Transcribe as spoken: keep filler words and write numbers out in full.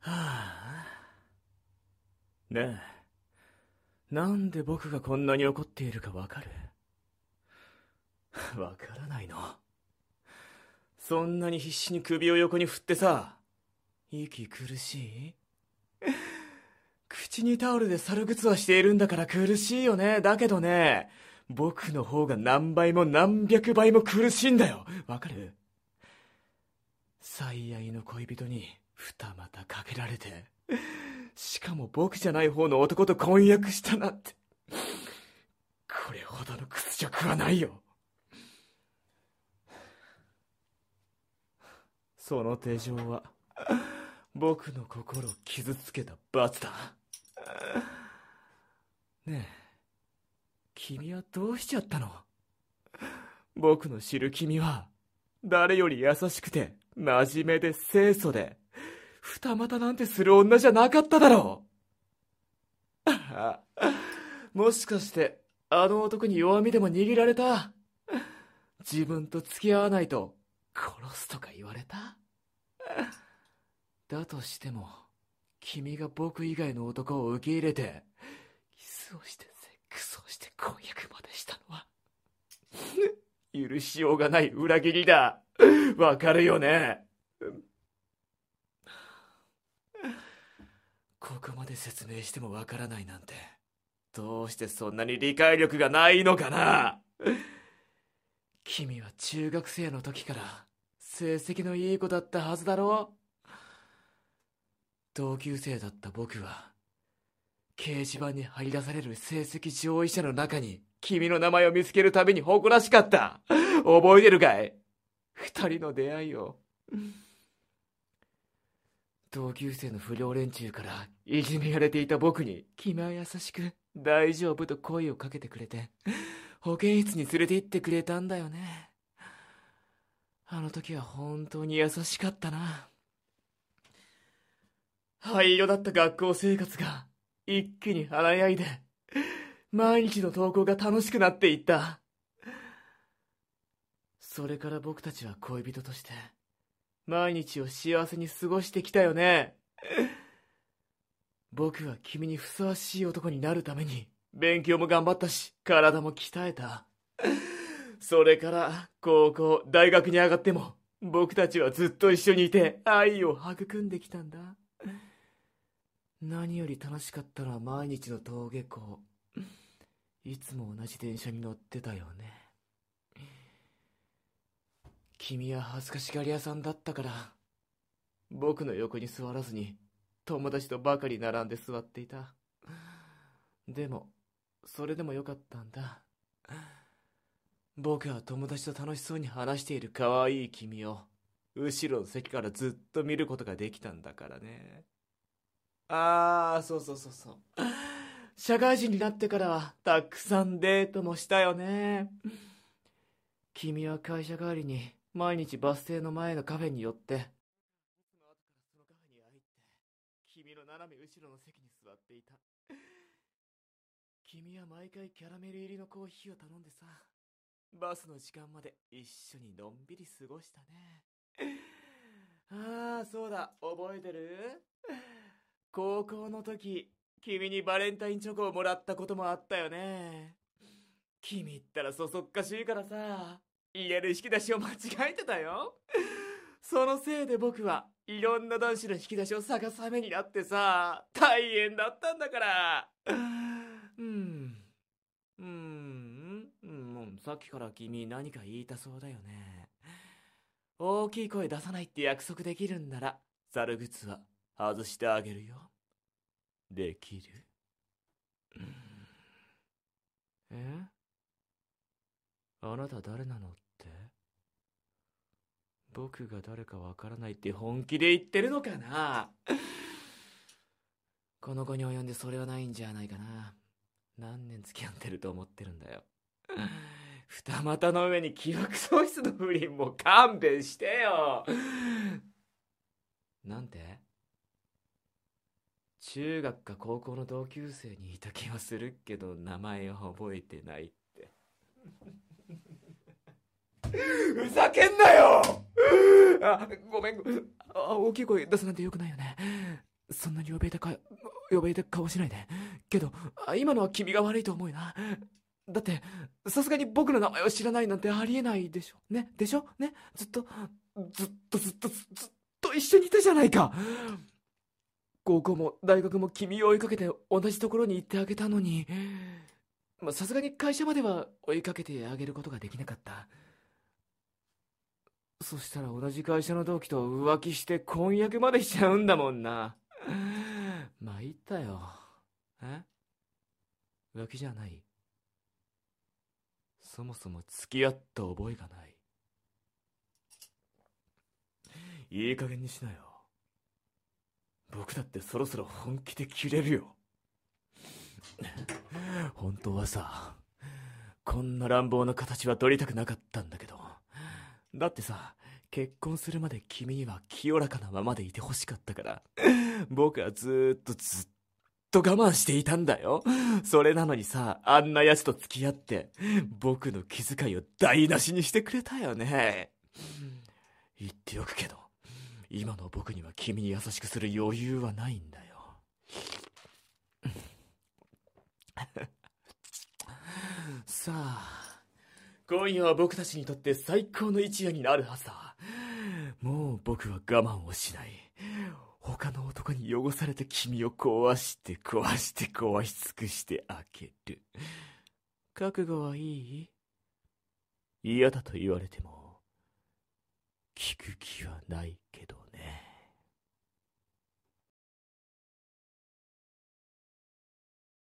あ。ねえ、なんで僕がこんなに怒っているかわかる？わからないの？そんなに必死に首を横に振ってさ、息苦しい？口にタオルで猿ぐつはしているんだから苦しいよね。だけどね、僕の方が何倍も何百倍も苦しいんだよ。わかる？最愛の恋人に二股かけられて、しかも僕じゃない方の男と婚約したなんて、これほどの屈辱はないよ。その手錠は僕の心を傷つけた罰だ。ねえ、君はどうしちゃったの？僕の知る君は誰より優しくて真面目で清楚で、二股なんてする女じゃなかっただろう。もしかしてあの男に弱みでも握られた？自分と付き合わないと殺すとか言われた？だとしても君が僕以外の男を受け入れてキスをしてセックスをして婚約までしたのは許しようがない裏切りだ。わかるよね？ここまで説明してもわからないなんて、どうしてそんなに理解力がないのかな？君は中学生の時から成績のいい子だったはずだろう。同級生だった僕は掲示板に張り出される成績上位者の中に君の名前を見つけるたびに誇らしかった。覚えてるかい？二人の出会いを。同級生の不良連中からいじめられていた僕に君は優しく大丈夫と声をかけてくれて、保健室に連れて行ってくれたんだよね。あの時は本当に優しかったな。灰色だった学校生活が一気に華やいで、毎日の登校が楽しくなっていった。それから僕たちは恋人として毎日を幸せに過ごしてきたよね。僕は君にふさわしい男になるために勉強も頑張ったし、体も鍛えた。それから高校、大学に上がっても僕たちはずっと一緒にいて愛を育んできたんだ。何より楽しかったのは毎日の登下校。いつも同じ電車に乗ってたよね。君は恥ずかしがり屋さんだったから、僕の横に座らずに友達とばかり並んで座っていた。でもそれでもよかったんだ。僕は友達と楽しそうに話している可愛い君を後ろの席からずっと見ることができたんだからね。ああ、そうそうそうそう。社会人になってからはたくさんデートもしたよね。君は会社帰りに毎日バス停の前のカフェに寄って、その後からそのカフェに入って君の斜め後ろの席に座っていた。君は毎回キャラメル入りのコーヒーを頼んでさ、バスの時間まで一緒にのんびり過ごしたね。ああ、そうだ、覚えてる？高校の時、君にバレンタインチョコをもらったこともあったよね。君ったらそそっかしいからさ、家で引き出しを間違えてたよ。そのせいで僕はいろんな男子の引き出しを探す羽目になってさ、大変だったんだから。うん。うーん、うん、さっきから君何か言いたそうだよね。大きい声出さないって約束できるんなら、猿靴は外してあげるよ。できる？え？あなた誰なのって？僕が誰かわからないって本気で言ってるのかな？この子に及んでそれはないんじゃないかな。何年付き合ってると思ってるんだよ。二股の上に記憶喪失の不倫も勘弁してよ。なんて？中学か高校の同級生にいた気はするけど名前は覚えてないって。ふざけんなよ。あ、ごめん。あ、大きい声出すなんてよくないよね。 そんなに呼べたか、呼べた顔しないで。けど、今のは君が悪いと思うよな。だって、さすがに僕の名前を知らないなんてありえないでしょ。ね、でしょね、ずっと、ずっとずっとずっと一緒にいたじゃないか。高校も大学も君を追いかけて同じところに行ってあげたのに、まあ、さすがに会社までは追いかけてあげることができなかった。そしたら同じ会社の同期と浮気して婚約までしちゃうんだもんな。参ったよ。え？浮気じゃない。そもそも付き合った覚えがない。いい加減にしなよ。僕だってそろそろ本気で切れるよ。本当はさ、こんな乱暴な形は取りたくなかったんだけど、だってさ、結婚するまで君には清らかなままでいてほしかったから、僕はずーっとずっと我慢していたんだよ。それなのにさ、あんな奴と付き合って、僕の気遣いを台無しにしてくれたよね。言っておくけど、今の僕には君に優しくする余裕はないんだよ。さあ、今夜は僕たちにとって最高の一夜になるはずだ。もう僕は我慢をしない。他の男に汚された君を壊して壊して壊し尽くしてあげる。覚悟はいい？嫌だと言われても聞く気はないけどね。